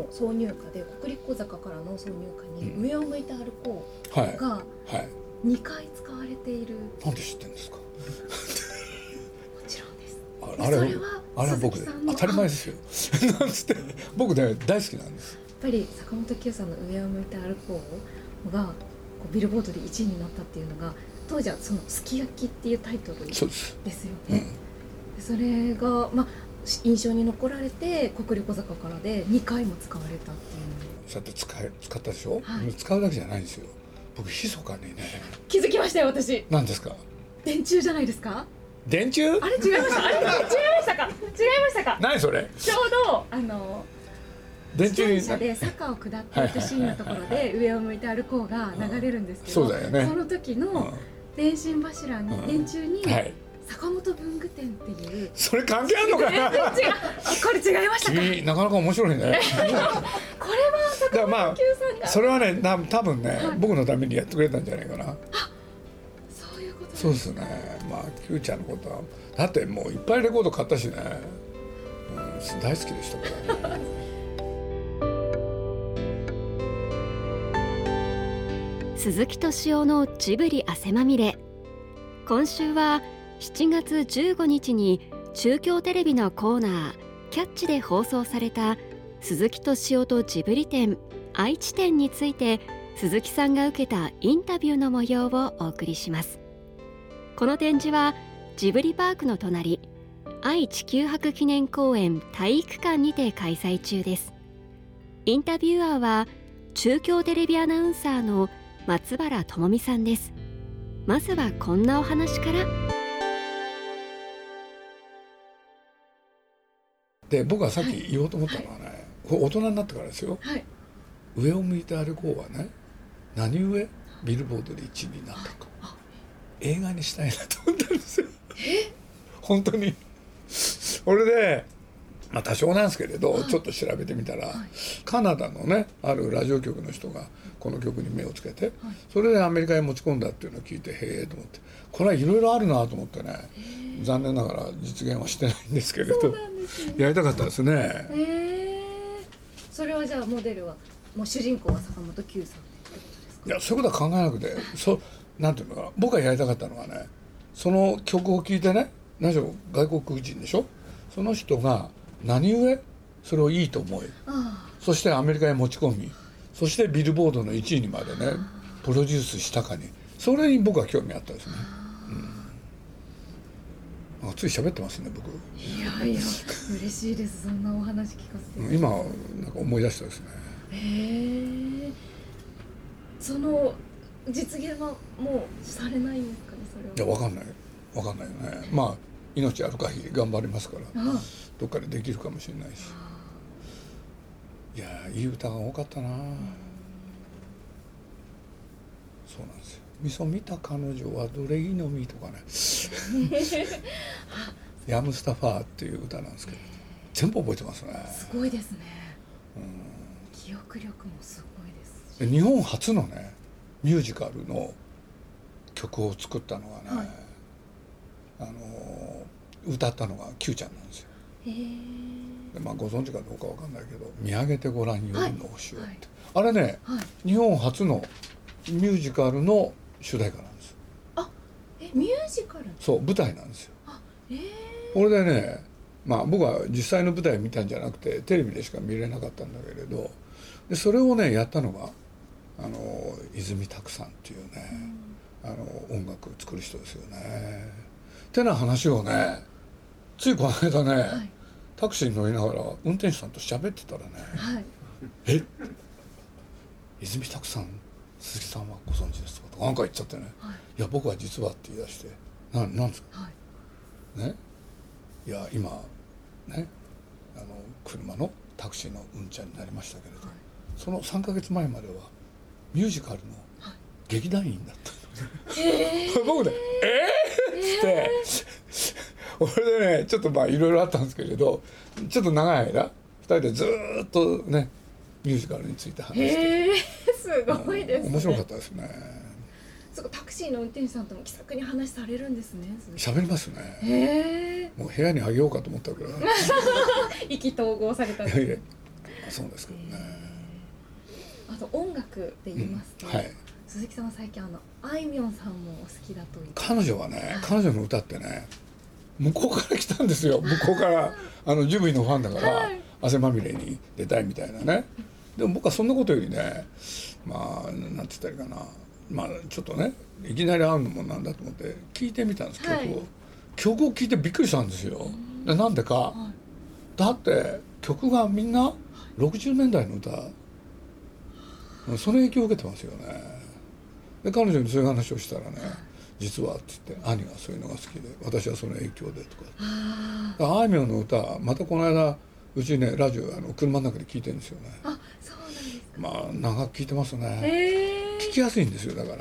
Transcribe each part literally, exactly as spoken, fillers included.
挿入歌で国立小坂からの挿入歌に、うん、上を向いて歩こうがにかい使われている、 はいはい、なんで知ってるんですか？もちろんです。 あ, あれはそれはあれは僕で当たり前ですよなんつって僕ね大好きなんです。 やっぱり坂本九さんの上を向いて歩こうがこうビルボードでいちいになったっていうのが当時はそのすき焼きっていうタイトルですよね。そ, それが、まあ、印象に残られて国立小坂からでにかいも使われたっていうのそうやって 使, え使ったでしょ、はい、使うだけじゃないんですよ。僕密かにね気づきましたよ私。 何ですか？ 電柱じゃないですか？ 電柱？ あれ違いましたあれ違いましたか違いましたか？ 何それ？ ちょうどあの電柱自転車で坂を下っていくシーンのところで上を向いて歩こうが流れるんですけど、 そうだよね、 その時の電信柱に、うん、電柱に、はい、坂本文具店っていうそれ関係あるのかな？ これ違いましたか？ 君なかなか面白いねこれは坂本九さんがそれはね多分ね、はい、僕のためにやってくれたんじゃないかな。あ、 そういうことですか？ そうですね。まあ九ちゃんのことはだってもういっぱいレコード買ったしね、うん、大好きでしたからね鈴木敏夫のジブリ汗まみれ。今週はしちがつじゅうごにちに中京テレビのコーナーキャッチで放送された鈴木敏夫とジブリ展愛知展について鈴木さんが受けたインタビューの模様をお送りします。この展示はジブリパークの隣愛・地球博記念公園体育館にて開催中です。インタビュアーは中京テレビアナウンサーの松原智美さんです。まずはこんなお話から。 で僕がさっき言おうと思ったのはね、はい、これ大人になってからですよ、はい、上を向いて歩こうはね何故ビルボードでいちいになったか、はい、映画にしたいなと思ったんですよえ本当にそれでまあ多少なんですけれど、はい、ちょっと調べてみたら、はい、カナダのねあるラジオ局の人がこの曲に目をつけて、はい、それでアメリカへ持ち込んだっていうのを聞いてへえと思って、これはいろいろあるなと思ってね、残念ながら実現はしてないんですけれど、ね、やりたかったですね。 へそれはじゃあモデルはもう主人公は坂本九さんってことですか？ いやそういうことは考えなくてそなんていうのかな、僕がやりたかったのはね、その曲を聴いてね、何しろ外国人でしょ、その人が何故それをいいと思い、そしてアメリカへ持ち込み、そしてビルボードのいちいにまでねプロデュースしたかに、それに僕は興味あったですね、うん、つい喋ってますね僕。 いやいや嬉しいです、そんなお話聞かせて今なんか思い出したですね。 へえ、その実現はもうされないんですかね？それは。 いや分かんない分かんないよね。まあ命ある限り頑張りますから、ああどっかでできるかもしれないし。いやいい歌が多かったな、うん、そうなんですよ。味噌見た彼女はどれいいのみとかねヤムスタファーっていう歌なんですけど全部覚えてますね。 すごいですね、うん、記憶力もすごいですし、 日本初のねミュージカルの曲を作ったのがね、はい、あの歌ったのが Q ちゃんなんですよ。へで、まあ、ご存知かどうかわかんないけど「見上げてごらん夜の星を」って、はい、あれね、はい、日本初のミュージカルの主題歌なんです。 あ、え、ミュージカル？ そう舞台なんですよ。 あ、えー、 これでね、まあ僕は実際の舞台見たんじゃなくてテレビでしか見れなかったんだけれど、でそれをねやったのがあの泉拓さんっていうね、うん、あの音楽作る人ですよね。ってな話をねついこの間ね、はい、タクシーに乗りながら運転手さんと喋ってたらね、はい、え泉拓さん鈴木さんはご存知ですかとかなんか言っちゃってね、はい、いや僕は実はって言い出してななんですか、はい、ね、いや今ねあの車のタクシーの運転になりましたけれど、はい、そのさんかげつまえまではミュージカルの劇団員だったの、えー、僕ねえー、っつって、えー、俺でねちょっとまあいろいろあったんですけれどちょっと長い間ふたりでずっとねミュージカルについて話して、 えー、すごいですね。 面白かったですね。 そこタクシーの運転手さんとも気さくに話されるんですね。 喋りますね。 へー、 もう部屋にあげようかと思ったぐらい意気投合されたんです。 いやいやそうですけどね、 えー、あと音楽で言いますと、 うん、はい、 鈴木さんは最近あのあいみょんさんもお好きだという。 彼女はね、はい、彼女の歌ってね向こうから来たんですよ。向こうからあのジブリのファンだから、はい、汗まみれに出たいみたいなね。でも僕はそんなことよりね、まあなんて言ったらいいかな、まあちょっとねいきなり会うのもなんだと思って聞いてみたんです、曲を、はい、曲を聴いてびっくりしたんですよ。でなんでか、はい、だって曲がみんなろくじゅうねんだいの歌、その影響を受けてますよね。で彼女にそういう話をしたらね、実はって言って兄がそういうのが好きで私はその影響でとか、あいみょんの歌またこの間うちねラジオあの車の中で聞いてるんですよね。 あ、そうなんですか。 まあ長く聞いてますね、 えー、 聞きやすいんですよだから、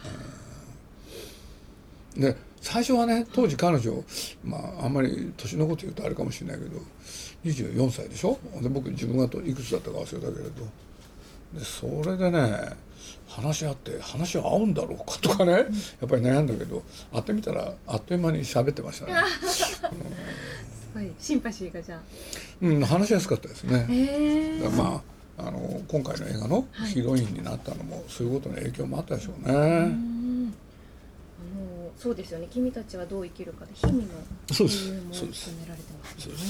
うん、で最初はね当時彼女、まああんまり年のこと言うとあれかもしれないけどにじゅうよんさいでしょ。で僕自分がいくつだったか忘れたけれど、でそれでね話し合って話は合うんだろうかとかね、やっぱり悩んだけど会ってみたらあっという間に喋ってましたね、うん、すごいシンパシーがじゃあ、 うん、話しやすかったですね。 えー、 まあ、あの今回の映画のヒロインになったのも、はい、そういうことの影響もあったでしょうね。うん、あのそうですよね。君たちはどう生きるかで日々の理由も詰められてますよね。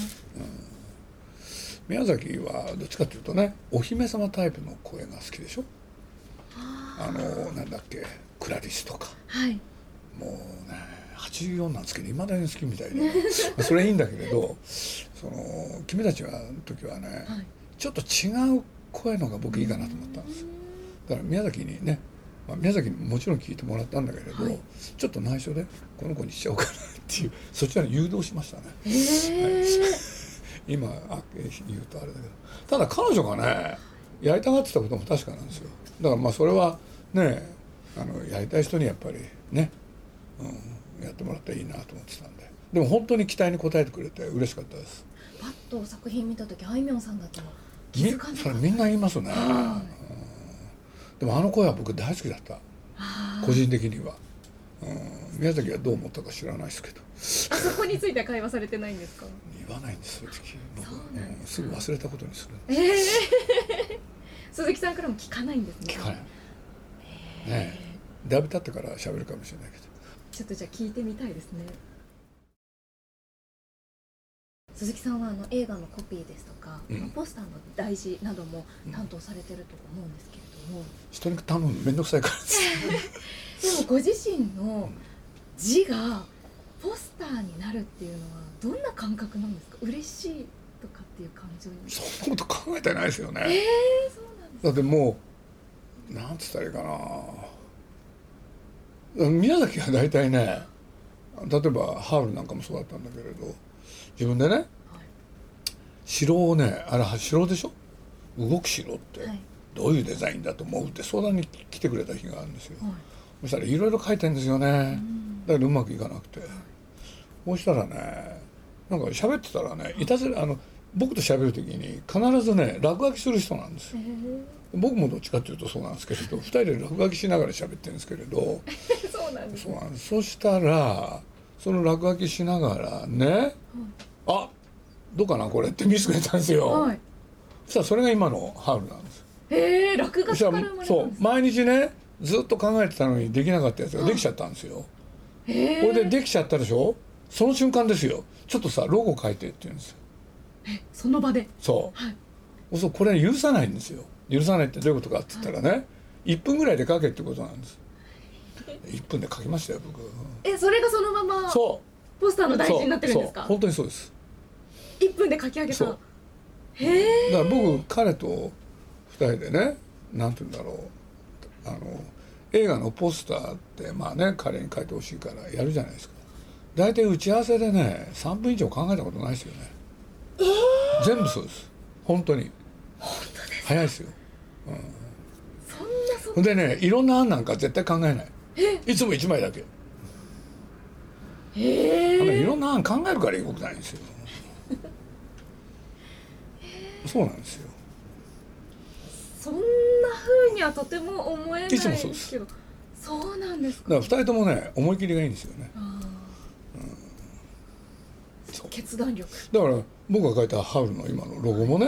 宮崎はどっちかというとねお姫様タイプの声が好きでしょ。あのなんだっけクラリスとか、 はい、 もうねはちじゅうよんなんですけどいまだに好きみたいでそれいいんだけれど、その君たちは時はね、はい、ちょっと違う声のが僕いいかなと思ったんですよ。だから宮崎にね、まあ、宮崎にもちろん聞いてもらったんだけれど、はい、ちょっと内緒でこの子にしちゃおうかなっていうそちらに誘導しましたね。 えーはい今あ言うとあれだけど、ただ彼女がねやりたがってたことも確かなんですよ。だからまあそれはねあのやりたい人にやっぱりね、うん、やってもらったらいいなと思ってたんで、でも本当に期待に応えてくれて嬉しかったです。 パッと作品見た時あいみょんさんだったの気づかなかった。 それみんな言いますね、うん、でもあの声は僕大好きだった個人的には、うん、宮崎はどう思ったか知らないですけど。 あそこについては会話されてないんですか。 言わないんですよ僕、うん、すぐ忘れたことにする。 えー、鈴木さんからも聞かないんですね。 聞かない、えー、ねえだいぶ経ってから喋るかもしれないけど、 ちょっとじゃあ聞いてみたいですね。鈴木さんはあの映画のコピーですとか、うん、ポスターの題字なども担当されてると思うんですけれども、うん、 人に頼むのめんどくさいからですでもご自身の字がポスターになるっていうのはどんな感覚なんですか。嬉しいとかっていう感情に。 そんなこと考えてないですよね。 えー、そうなんですか。 だってもうなんつったらいいかな、宮崎は大体ね、例えばハウルなんかもそうだったんだけれど、自分でね、はい、城をね、あれ城でしょ、動く城ってどういうデザインだと思うって相談に来てくれた日があるんですよ、はい、そしたらいろいろ書いてるんですよね、だけどうまくいかなくて、はい、そうしたらね、なんか喋ってたらね、いたずらあの僕と喋る時に必ずね落書きする人なんですよ。僕もどっちかっていうとそうなんですけれど、ふたりで落書きしながら喋ってるんですけれどそうなんです、ね、そうなんです。 そしたらその落書きしながらね、うん、あどうかなこれって見つけたんですよ、はい、そしたらそれが今のハウルなんです。 へえ、落書きから生まれたんです。 そう毎日ねずっと考えてたのにできなかったやつができちゃったんですよ。へえ。これでできちゃったでしょ、その瞬間ですよ、ちょっとさロゴ書いてって言うんですよ。 え、その場で。 そう、はい、そうこれ許さないんですよ。許さないってどういうことかって言ったらね、はい、いっぷんぐらいで書けってことなんです。いっぷんで書きましたよ僕。 え、それがそのままポスターの題字になってるんですか。 そう本当にそうです。 いっぷんで書き上げた。へえ。だから僕彼とふたりでね、なんて言うんだろう、あの映画のポスターってまあね彼に書いてほしいからやるじゃないですか。大体打ち合わせでねさんぷん以上考えたことないですよね。えー、全部そうです。本当に。 本当ですか。 早いですよ。うん、 そんなそんなでね、いろんな案なんか絶対考えない。いつもいちまいだけ。 へえ。 いろんな案考えるから動くないんですよ。そうなんですよ。 そんな風にはとても思えないですけど。いつもそうです。そうなんですか。 だからふたりともね思い切りがいいんですよね。 決断力。 だから僕が書いたハウルの今のロゴもね、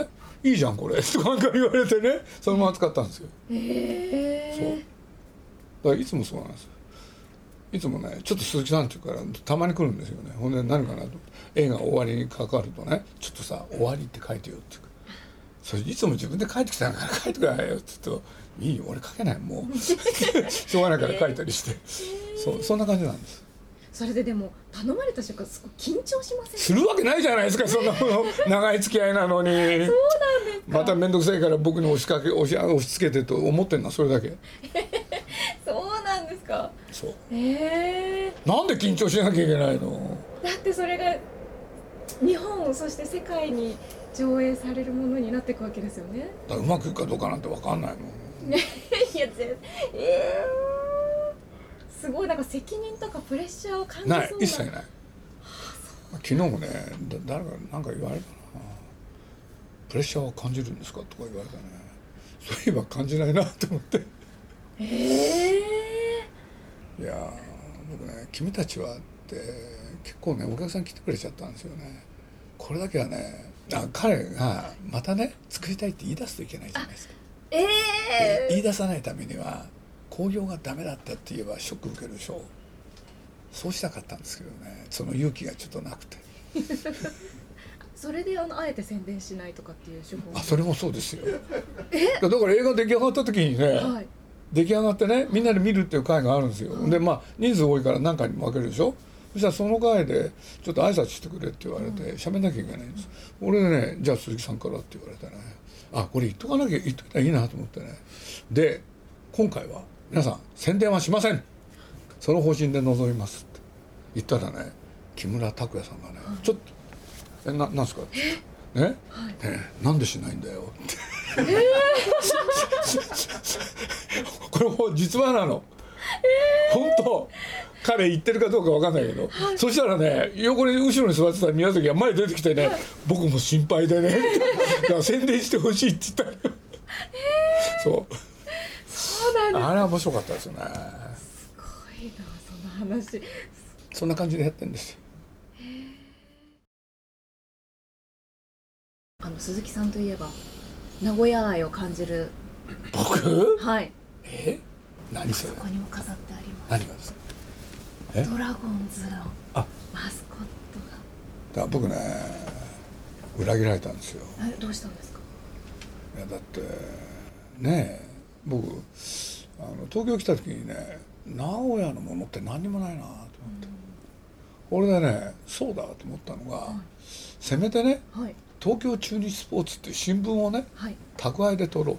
いいじゃんこれ」とかなんか言われてね、そのまま使ったんですよ。 へえ。 そうだからいつもそうなんですよ。いつもねちょっと鈴木さんって言うからたまに来るんですよね。ほんで何かなと映画終わりにかかるとね「ちょっとさ終わりって書いてよ」って言うから「それいつも自分で書いてきたんだから書いてくださいよ」って言うと「いいよ俺書けないもうしょうがないから書いたりして、そうそんな感じなんです。 それででも頼まれた瞬間すごい緊張しません？ するわけないじゃないですかそんなもの長い付き合いなのに。そうなんですか。また面倒くさいから僕に押しかけ押し押し付けてと思ってんのはそれだけ。 そうなんですか。 そう。 えー、 なんで緊張しなきゃいけないの？だってそれが日本そして世界に上映されるものになっていくわけですよね。 だからうまくいくかどうかなんて分かんないもん。 いやぜえー、すごいなんか責任とかプレッシャーを感じそうな。 ない一切ない。はあ、昨日もねだ誰かなんか言われたな。プレッシャーは感じるんですかとか言われたね。そういえば感じないなって思って。 ええー、いや僕ね君たちはって結構ねお客さん来てくれちゃったんですよね。これだけはねあ彼がまたね作りたいって言い出すといけないじゃないですか。 ええー、 言い出さないためには興行がダメだったって言えばショック受けるでしょう。そうしたかったんですけどねその勇気がちょっとなくてそれであのあえて宣伝しないとかっていう手法。 あそれもそうですよ。だから映画出来上がった時にね、はい、出来上がってねみんなで見るっていう会があるんですよ、はい、でまあ人数多いから何回にも分けるでしょ。そしたらその会でちょっと挨拶してくれって言われて喋んなきゃいけないんです、うん、俺ねじゃあ鈴木さんからって言われてねあこれ言っとかなきゃ言っといたらいいなと思ってねで今回は皆さん宣伝はしませんその方針で臨みますって言ったらね木村拓哉さんがね、はい、ちょっと「えななんすか?」ってね、はい、ねなんでしないんだよって、えー、これもう実話なの、えー、本当彼言ってるかどうか分かんないけど、はい、そしたらね横に後ろに座ってた宮崎が前に出てきてね、はい、僕も心配でねだから宣伝してほしいって言ったの、えー、そうそうなんです。 あれは面白かったですよね。 すごいなその話。 そんな感じでやってるんですよ。 あの鈴木さんといえば名古屋愛を感じる。 僕？ はい。 え？何それ？ そこにも飾ってあります。 何がですか？ ドラゴンズのマスコットが。 だから僕ね裏切られたんですよ。 えどうしたんですか？ いやだってねえ僕あの東京来た時にね名古屋のものって何にもないなと思って、うん、俺でねそうだと思ったのが、はい、せめてね、はい、東京中日スポーツっていう新聞をね、はい、宅配で取ろうって、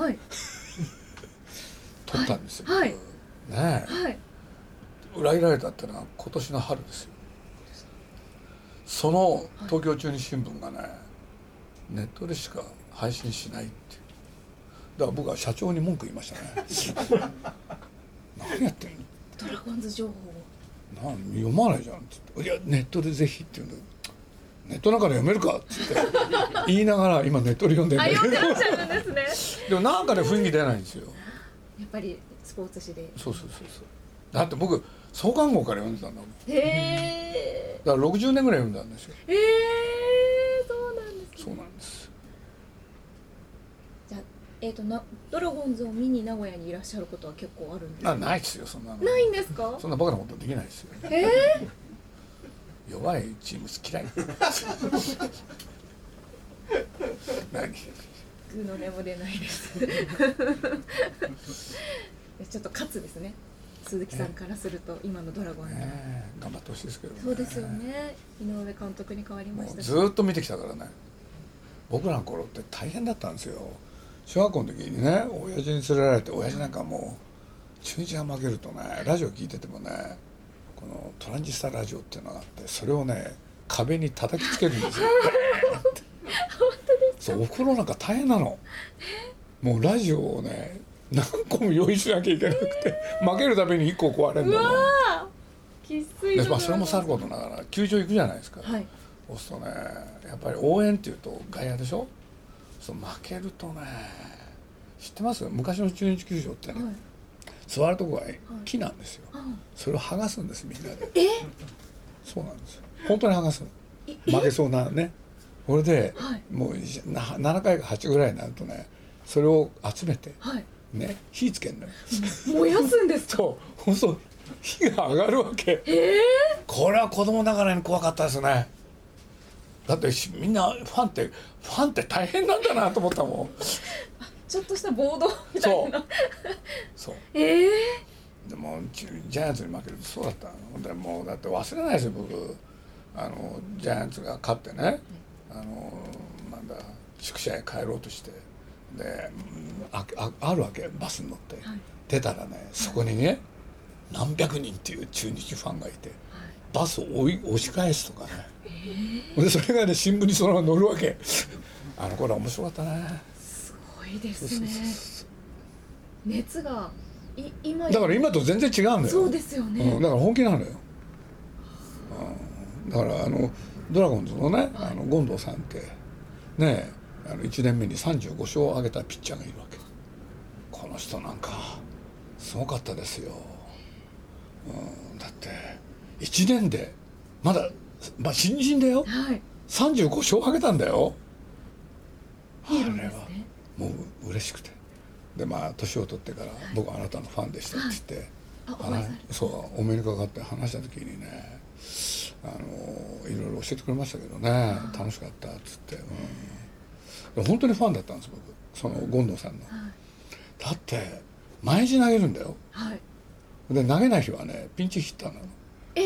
はい、取ったんですよ、はい、ねえ、はい、裏切られたってのは今年の春ですよ。その東京中日新聞がねネットでしか配信しないっていうだから僕は社長に文句言いましたね何やってんのドラゴンズ情報なん読まないじゃんって言って、いやネットでぜひって言うんだけどネットなんかで読めるかって言って言いながら今ネットで読んでるんだけどあ読んでらっしゃるんですねでもなんかね雰囲気出ないんですよ。 やっぱりスポーツ紙で。 そうそうそうそうだって僕創刊号から読んでたんだもん。 へえ。 だからろくじゅうねんぐらい読んだんですよ。 へえそうなんですね。 そうなんです。 じゃあえーとなドラゴンズを見に名古屋にいらっしゃることは結構あるんですか？ あないですよそんなの。 ないんですか？ そんなバカなことできないですよ。 えー、弱いチーム嫌い。何？ グの音も出ないですちょっと勝つですね鈴木さんからすると今のドラゴンズ、 ね、頑張ってほしいですけどね。 そうですよね。井上監督に変わりましたしずっと見てきたからね。僕らの頃って大変だったんですよ。小学校の時にね親父に連れられて親父なんかもう中日が負けるとねラジオ聞いててもねこのトランジスタラジオっていうのがあってそれをね壁に叩きつけるんですよ本当ですか？ そうお風呂なんか大変なの。もうラジオをね何個も用意しなきゃいけなくて負けるためにいっこ壊れるんだもん。うわきついで、まあ、それもさることながら球場行くじゃないですか、はい、そうするとねやっぱり応援っていうと外野でしょ。そう負けるとね知ってます昔の中日球場ってね、はい、座るとこが木なんですよ、はい、それを剥がすんですみんなで。 えそうなんですよ本当に剥がす負けそうなねこれで、 はい、 もうななかいかはちぐらいになるとねそれを集めて、 はい、 ね火つけるのよ燃やすんですか？ そうほんと火が上がるわけ。 えー、 これは子供ながらに怖かったですね。だってみんなファンってファンって大変なんだなと思ったもんちょっとした暴動みたいなそうそうええー、でもジャイアンツに負けるとそうだったので、もうだって忘れないですよ僕。あのジャイアンツが勝ってね、あのなんだ宿舎へ帰ろうとしてで あ, あ, あるわけバスに乗って、はい、出たらねそこにね何百人っていう中日ファンがいて、はい、バスを追い押し返すとかね、えー、でそれがね新聞にそのまま載るわけあの頃は面白かったね。 すごいですね。そうそうそう熱がい今だから今と全然違うんだよ。 そうですよね、 うん、だから本気なのよ、うん、だからあのドラゴンズのね、はい、あの権藤さんってねあのいちねんめにさんじゅうごしょうを挙げたピッチャーがいるわけ。この人なんかすごかったですよ、うん、だっていちねんでまだ、まあ、新人だよ、はい、さんじゅうごしょう挙げたんだよ。あれはもう嬉しくて、でまあ年を取ってから、はい、僕はあなたのファンでしたって言って、はい、あそうお目にかかって話した時にねあのいろいろ教えてくれましたけどね、楽しかったっつって、うん、本当にファンだったんです僕その権藤さんの、はい、だって毎日投げるんだよ、はい、で投げない日はねピンチヒッターなの。え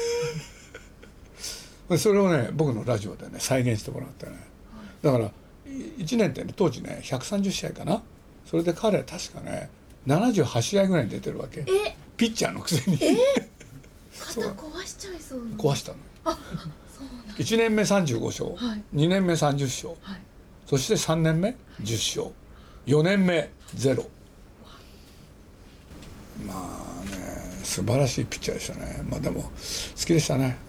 ー、でそれをね僕のラジオでね再現してもらってね、はい、だからいちねんって、ね、当時ねひゃくさんじゅっしあいかな。それで彼は確かねななじゅうはちしあいぐらいに出てるわけ。えピッチャーのくせに。え肩壊しちゃいそうな。 壊したの。 あ、そうなん。 いちねんめさんじゅうごしょう、はい、にねんめさんじゅっしょう、はい、そしてさんねんめじゅっしょう、よねんめゼロ。まあね素晴らしいピッチャーでしたね。まあでも好きでしたね。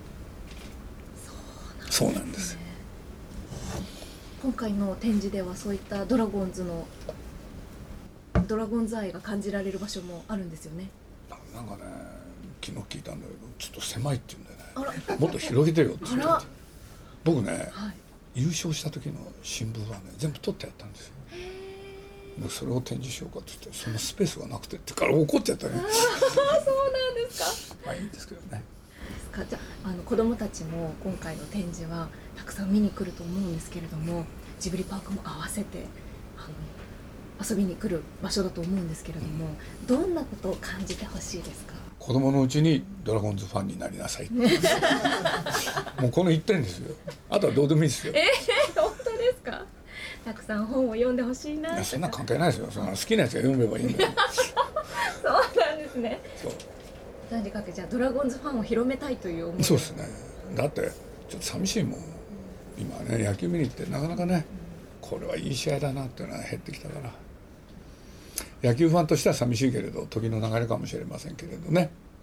そうなんですね。 今回の展示ではそういったドラゴンズのドラゴンズ愛が感じられる場所もあるんですよね。 なんかね昨日聞いたんだけどちょっと狭いって言うんだよね。もっと広げてよって言って僕ね、はい、優勝した時の新聞はね全部取ってやったんですよ。でそれを展示しようかって言ってそのスペースがなくてってから怒っちゃったね。 そうなんですか。 まあいいんですけどね。 じゃあ、あの子どもたちも今回の展示はたくさん見に来ると思うんですけれども、ジブリパークも合わせてあの遊びに来る場所だと思うんですけれども、うん、どんなことを感じてほしいですか？ 子供のうちにドラゴンズファンになりなさいもうこの一点ですよ。あとはどうでもいいですよ。 えー、本当ですか？たくさん本を読んでほしいな。いやそんな関係ないですよ。その好きなやつが読めばいいんだよそうなんですね。そう何かけじゃあドラゴンズファンを広めたいという思い。 そうですね。だってちょっと寂しいもん。今ね野球見に行ってなかなかね、これはいい試合だなっていうのは減ってきたから、野球ファンとしては寂しいけれど時の流れかもしれませんけれどね、うん、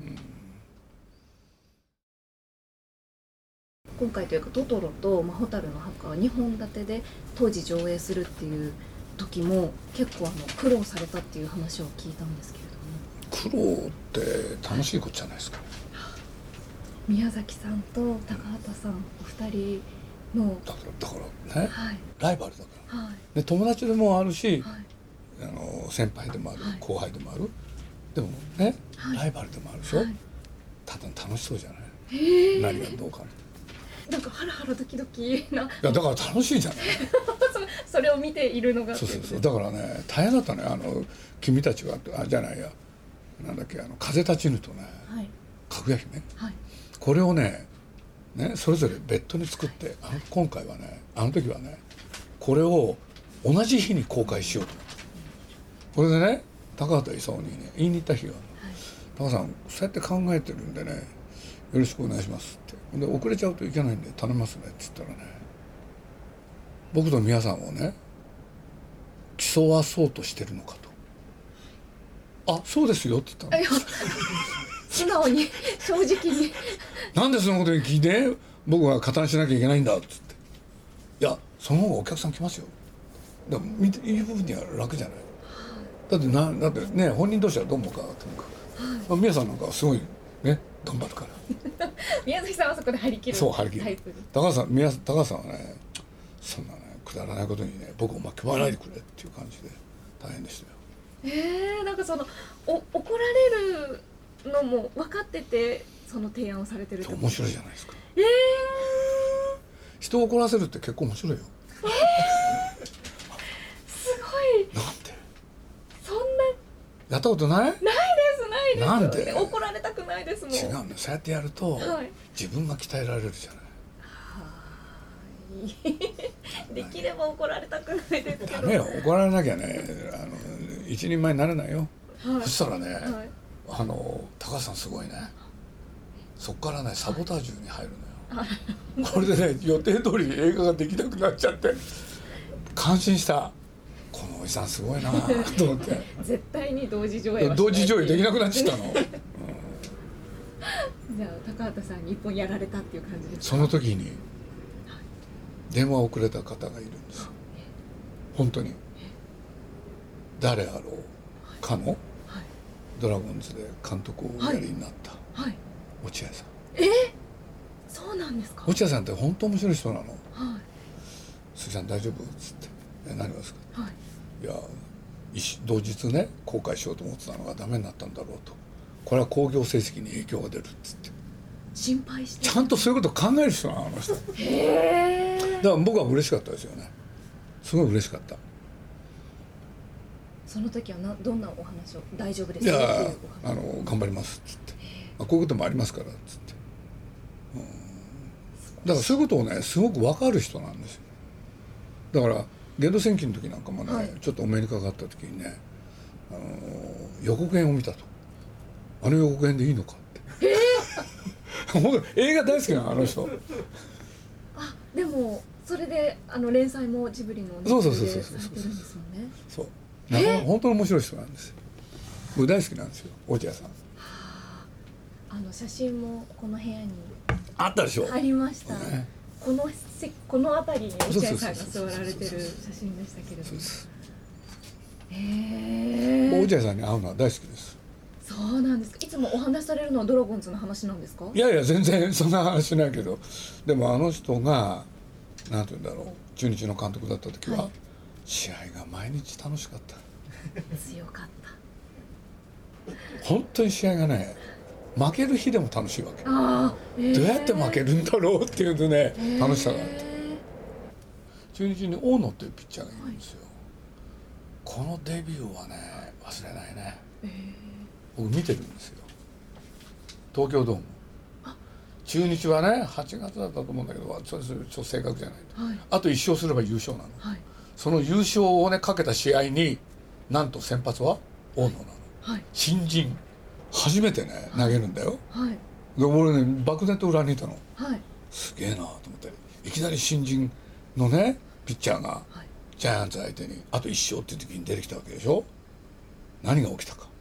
今回というかトトロと、まあ、蛍の墓はにほん立てで当時上映するっていう時も結構あの苦労されたっていう話を聞いたんですけれども。 苦労って楽しいことじゃないですか。 宮崎さんと高畑さんお二人のだからだからね、はい、ライバルだから、はい、で友達でもあるし、はい、あの先輩でもある、はい、後輩でもある、でもね、はい、ライバルでもあるでしょ、はい、ただ楽しそうじゃない。何がどうかなんかハラハラドキドキな。いやだから楽しいじゃないそ, それを見ているのが。 そうそうそうだからね大変だったね。あの君たちはあじゃないやなんだっけあの風立ちぬとね、はい、かぐや姫、はい、これをねねそれぞれ別途に作ってあの今回はねあの時はねこれを同じ日に公開しようと。これでね高畑勲にね言いに行った日がある、はい、高畑さんそうやって考えてるんでねよろしくお願いしますってで遅れちゃうといけないんで頼みますねって言ったらね僕と宮さんをね競わそうとしてるのかと。あそうですよって言ったの。 素直に正直になんでそのことに聞いて僕は加担しなきゃいけないんだっつって。いやその方がお客さん来ますよ。だから見ていい部分には楽じゃない。だってなだってね本人同士はどう思うかともかく、はいまあ、宮さんなんかはすごいね頑張るから宮崎さんはそこで張り切る。 そう張り切る。高橋さん宮高橋さんはねそんなねくだらないことにね僕を巻き込まないでくれっていう感じで大変でしたよ。 えー、なんかそのお怒られるのも分かっててその提案をされてるって面白いじゃないですか。 えー、 人を怒らせるって結構面白いよ。 えー、すごい。 なんでそんなやったことない？ ないですないです。 なんで怒られたくないですもん。 違うんだよ。そうやってやると、はい、自分が鍛えられるじゃない。 できれば怒られたくないですけど。 ダメよ、怒られなきゃねあの一人前になれないよ、はい、そしたらね、はい、あの高橋さんすごいね、そっからねサボタージュに入るのよ、はい、これでね予定通り映画ができなくなっちゃって感心した。このおじさんすごいなと思って絶対に同時上映は同時上映できなくなっちゃったの、うん、 じゃあ高畑さんに一本やられたっていう感じですか？ その時に電話をくれた方がいるんですよ。本当に誰あろうかの、はい、ドラゴンズで監督をおやりになった、はい、落合さん。 えー、そうなんですか？ 落合さんって本当面白い人なの、はい、鈴木さん大丈夫っつってえ何がですか、はい、いや同日ね公開しようと思ってたのがダメになったんだろうと、これは興行成績に影響が出るっつって心配してちゃんとそういうことを考える人なのあの人。へー。だから僕は嬉しかったですよね。すごい嬉しかった。 その時はなどんなお話を大丈夫ですか？ いやあの頑張りますっつって、あこういうこともありますからっつって、うん、だからそういうことをねすごく分かる人なんですよ。だからゲド戦記の時なんかもね、はい、ちょっとお目にかかった時にね、あの予告編を見たと、あの予告編でいいのかって。えー、本当映画大好きなのあの人。 あでもそれであの連載もジブリのそうそうそうそうそうされてるんですもんね。 そうなんか本当に面白い人なんですよ。僕大好きなんですよ落合さん。はあ、あの写真もこの部屋にあったでしょ。 ありました、ね、このこの辺りに落合さんが座られてる写真でしたけれども。そうです。へえ。 落合さんに会うのは大好きです。 そうなんですか。いつもお話しされるのはドラゴンズの話なんですか？ いやいや全然そんな話しないけど、でもあの人がなんて言うんだろう、中日の監督だった時は、はい、試合が毎日楽しかった。 強かった。 本当に試合がね負ける日でも楽しいわけ。あ、えー、どうやって負けるんだろうっていうとね、えー、楽しさがあって、中日に大野っていうピッチャーがいるんですよ、はい、このデビューはね忘れないね、えー、僕見てるんですよ東京ドーム。中日はねはちがつだったと思うんだけどちょっと正確じゃないと、はい、あといっ勝すれば優勝なの、はい、その優勝をねかけた試合になんと先発は大野なの、はい、新人初めてね投げるんだよ、はい、で俺ね漠然と裏にいたの、はい、すげえなと思って、いきなり新人のねピッチャーが、はい、ジャイアンツ相手にあといっ勝っていう時に出てきたわけでしょ。何が起きたか、はい、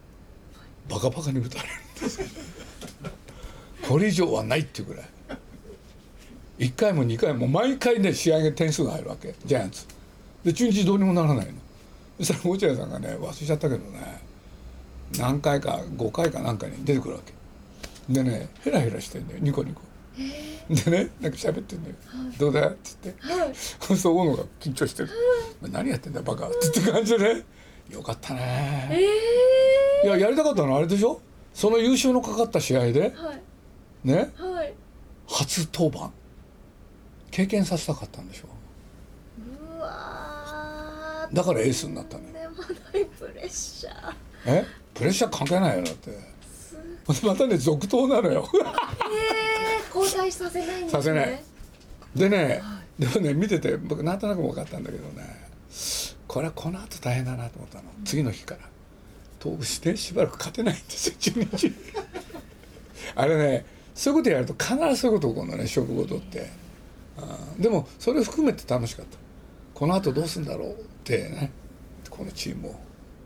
バカバカに打たれるんですこれ以上はないっていうぐらいいっかいもにかいも毎回ね試合が点数が入るわけジャイアンツで、中日どうにもならないの。そしたら落合さんがね忘れちゃったけどね何回かごかいかなんかに出てくるわけでねヘラヘラしてんだよニコニコでねなんか喋ってんだよ、はい、どうだよっつって、はい、そうすると大野が緊張してる、はい、何やってんだよバカってって感じでねよかったね、えー、いややりたかったのはあれでしょ、その優勝のかかった試合で、はいね、はい、初登板経験させたかったんでしょう。うわだからエースになったのよ。でもないプレッシャーえプレッシャー関係ないよだってまたね続投なのよえー、交代させないんですね。 させないでね、はい、でもね見てて僕なんとなく分かったんだけどね、これはこの後大変だなと思ったの、うん、次の日から登板してしばらく勝てないんですよ中日あれねそういうことやると必ずそういうこと起こるのね勝負事って。あでもそれを含めて楽しかった。この後どうするんだろうってねこのチームを。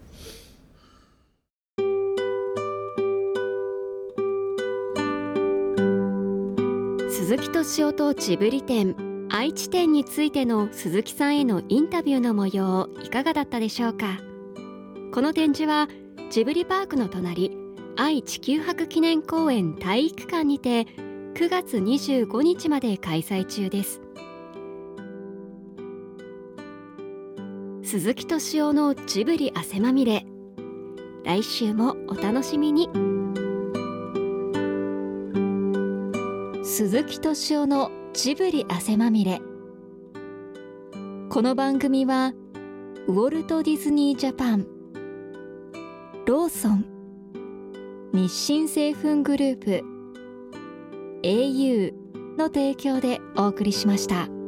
鈴木敏夫とジブリ展愛知展についての鈴木さんへのインタビューの模様いかがだったでしょうか。この展示はジブリパークの隣愛・地球博記念公園体育館にてくがつにじゅうごにちまで開催中です。 鈴木敏夫のジブリ汗まみれ。来週もお楽しみに。鈴木敏夫のジブリ汗まみれ。この番組はウォルト・ディズニー・ジャパン、ローソン、日清製粉グループ、エーユー の提供でお送りしました。